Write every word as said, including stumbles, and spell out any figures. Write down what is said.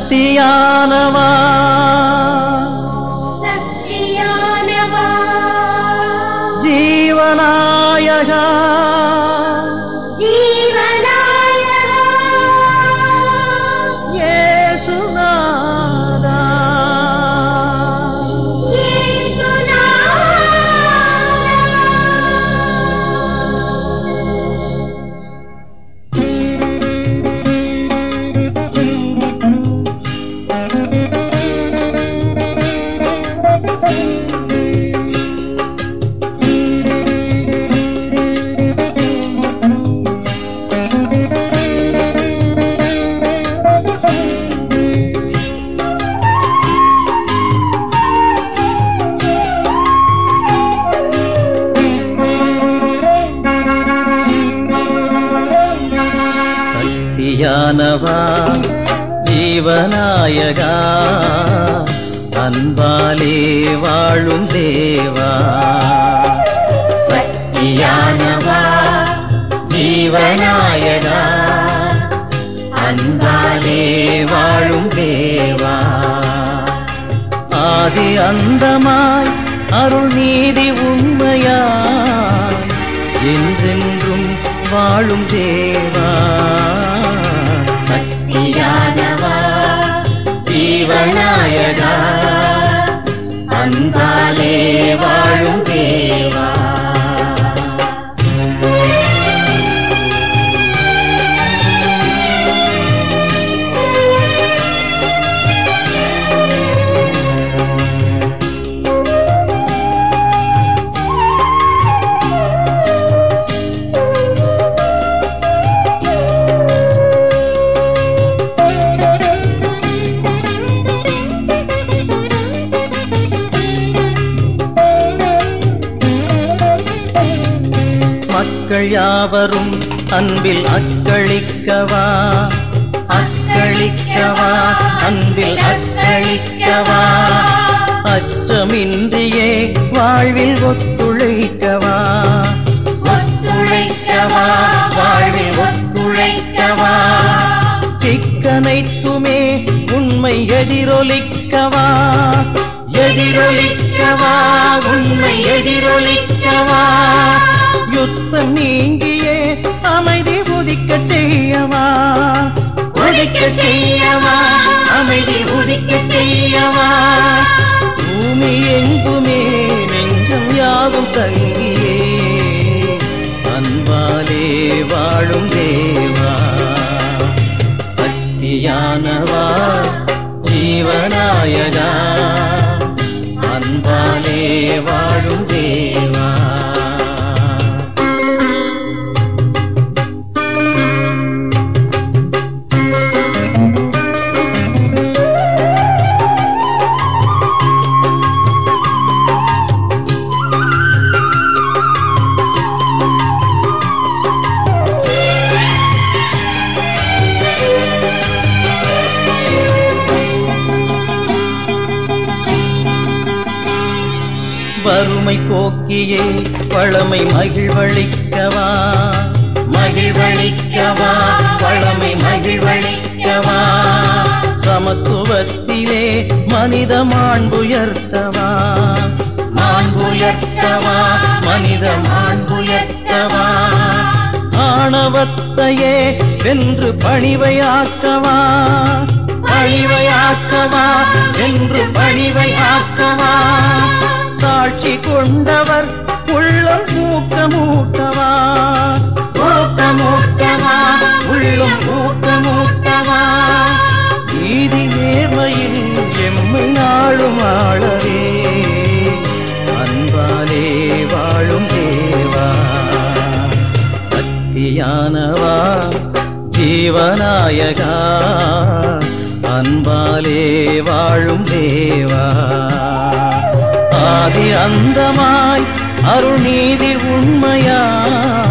சக்தியானவா சக்தியானவா ஜீவநாயகா ஜீவநாயகா இயேசுநாதா சக்தியானவா ஜீவநாயகா அன்பாலே வாழும் தேவா சக்தியானவா ஜீவநாயகா அன்பாலே வாழும் தேவா ஆதி அந்தமாய் அருள் நீதி உண்மையாய் என்றென்றும் வாழும் தேவா சக்தியானவா ஜீவநாயகா அன்பாலே வாழும் தேவா மக்கள் யாவரும் அன்பில் அக்களிக்கவா அக்களிக்கவா அன்பில் அக்களிக்கவா அச்சமின்றியே வாழ்வில் ஒத்துழைக்கவா ஒத்துழைக்கவா வாழ்வில் ஒத்துழைக்கவா திக்கனைத்துமே உண்மை எதிரொலிக்கவா எதிரொலிக்கவா உண்மை எதிரொலிக்கவா யுத்தம் நீங்கியே அமைதி உதிக்க செய்யவா உதிக்க செய்யவா அமைதி உதிக்க செய்யவா பூமி எங்குமே நெஞ்சம் யாவும் தங்கியே அன்பாலே வாழும் தேவா சக்தியானவா ஜீவநாயகா அன்பாலே வாழும் தேவா வறுமை போக்கியே வளமை மகிழ்வளிக்கவா மகிழ்வளிக்கவா வளமை மகிழ்வளிக்கவா சமத்துவத்திலே மனித மாண்புயர்த்தவா மாண்புயர்த்தவா மனித மாண்புயர்த்தவா ஆணவத்தையே வென்று பணிவையாக்கவா பணிவையாக்கவா வென்று பணிவையாக்கவா தாட்சி கொண்டவர் உள்ளம் ஊக்கமூட்டவா ஊக்கமூட்டவா உள்ளம் ஊக்கமூட்டவா நீதி நேர்மையில் எம்மை நாளும் ஆளவே அன்பாலே வாழும் தேவா சக்தியானவா ஜீவநாயகா அன்பாலே வாழும் தேவா ஆதி அந்தமாய் அருள் நீதி உண்மையா